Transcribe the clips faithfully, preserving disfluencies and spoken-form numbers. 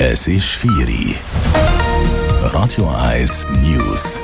Es ist vier Uhr. Radio eins News.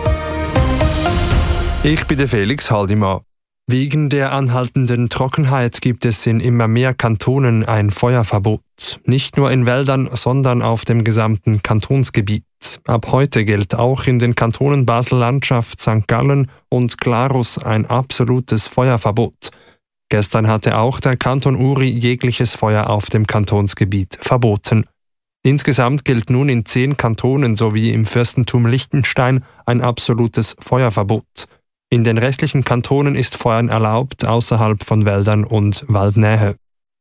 Ich bin der Felix Haldimann. Wegen der anhaltenden Trockenheit gibt es in immer mehr Kantonen ein Feuerverbot. Nicht nur in Wäldern, sondern auf dem gesamten Kantonsgebiet. Ab heute gilt auch in den Kantonen Basel-Landschaft, Sankt Gallen und Glarus ein absolutes Feuerverbot. Gestern hatte auch der Kanton Uri jegliches Feuer auf dem Kantonsgebiet verboten. Insgesamt gilt nun in zehn Kantonen sowie im Fürstentum Liechtenstein ein absolutes Feuerverbot. In den restlichen Kantonen ist Feuern erlaubt, außerhalb von Wäldern und Waldnähe.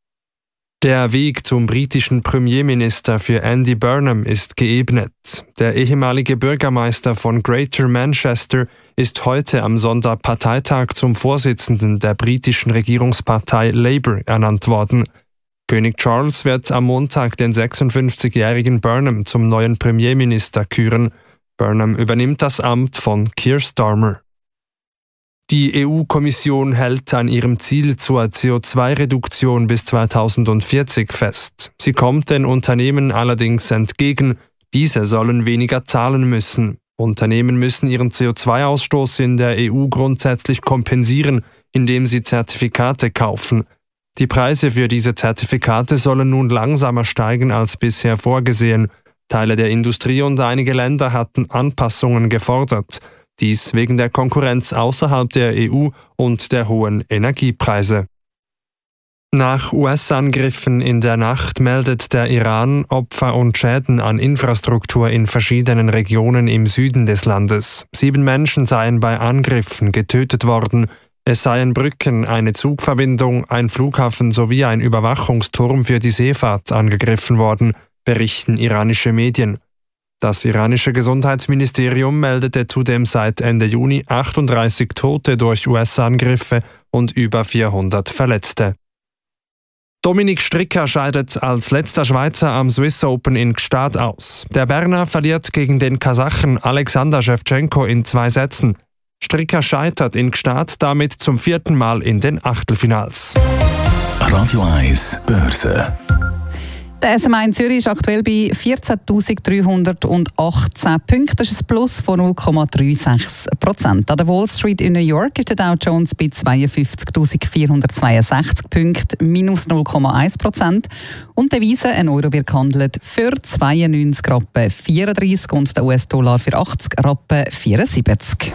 Der Weg zum britischen Premierminister für Andy Burnham ist geebnet. Der ehemalige Bürgermeister von Greater Manchester ist heute am Sonderparteitag zum Vorsitzenden der britischen Regierungspartei Labour ernannt worden. König Charles wird am Montag den sechsundfünfzigjährigen Burnham zum neuen Premierminister küren. Burnham übernimmt das Amt von Keir Starmer. Die E U-Kommission hält an ihrem Ziel zur C O zwei Reduktion bis zweitausendvierzig fest. Sie kommt den Unternehmen allerdings entgegen, diese sollen weniger zahlen müssen. Unternehmen müssen ihren C O zwei Ausstoß in der E U grundsätzlich kompensieren, indem sie Zertifikate kaufen. Die Preise für diese Zertifikate sollen nun langsamer steigen als bisher vorgesehen. Teile der Industrie und einige Länder hatten Anpassungen gefordert. Dies wegen der Konkurrenz außerhalb der E U und der hohen Energiepreise. Nach U S-Angriffen in der Nacht meldet der Iran Opfer und Schäden an Infrastruktur in verschiedenen Regionen im Süden des Landes. Sieben Menschen seien bei Angriffen getötet worden. Es seien Brücken, eine Zugverbindung, ein Flughafen sowie ein Überwachungsturm für die Seefahrt angegriffen worden, berichten iranische Medien. Das iranische Gesundheitsministerium meldete zudem seit Ende Juni achtunddreißig Tote durch U S-Angriffe und über vierhundert Verletzte. Dominik Stricker scheidet als letzter Schweizer am Swiss Open in Gstaad aus. Der Berner verliert gegen den Kasachen Alexander Schewtschenko in zwei Sätzen. Stricker scheitert in Gstaad damit zum vierten Mal in den Achtelfinals. Radio eins Börse. Der S M I in Zürich ist aktuell bei vierzehntausenddreihundertachtzehn Punkten. Das ist ein Plus von null Komma sechsunddreißig Prozent. An der Wall Street in New York ist der Dow Jones bei zweiundfünfzigtausendvierhundertzweiundsechzig Punkten, minus null Komma eins Prozent. Und der Devise, ein Euro wird gehandelt für zweiundneunzig Rappen vierunddreißig und der U S-Dollar für achtzig Rappen vierundsiebzig.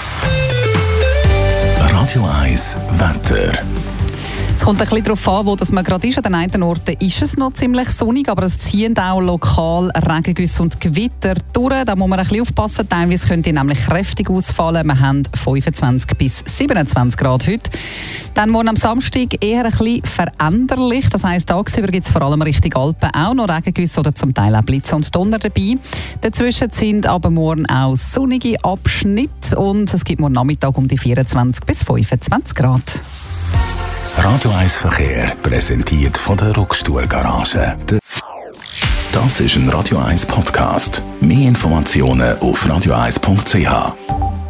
Radio eins Wetter. Es kommt ein bisschen darauf an, wo das man gerade ist. An den einen Orten ist es noch ziemlich sonnig, aber es ziehen auch lokal Regengüsse und Gewitter durch. Da muss man ein bisschen aufpassen. Teilweise könnte die nämlich kräftig ausfallen. Wir haben fünfundzwanzig bis siebenundzwanzig Grad heute. Dann morgen am Samstag eher ein bisschen veränderlich. Das heisst, tagsüber gibt es vor allem Richtung Alpen auch noch Regengüsse oder zum Teil auch Blitz und Donner dabei. Dazwischen sind aber morgen auch sonnige Abschnitte und es gibt morgen Nachmittag um die vierundzwanzig bis fünfundzwanzig Grad. Radio eins Verkehr präsentiert von der Rockstuhl Garage. Das ist ein Radio eins Podcast. Mehr Informationen auf radio eins punkt c h.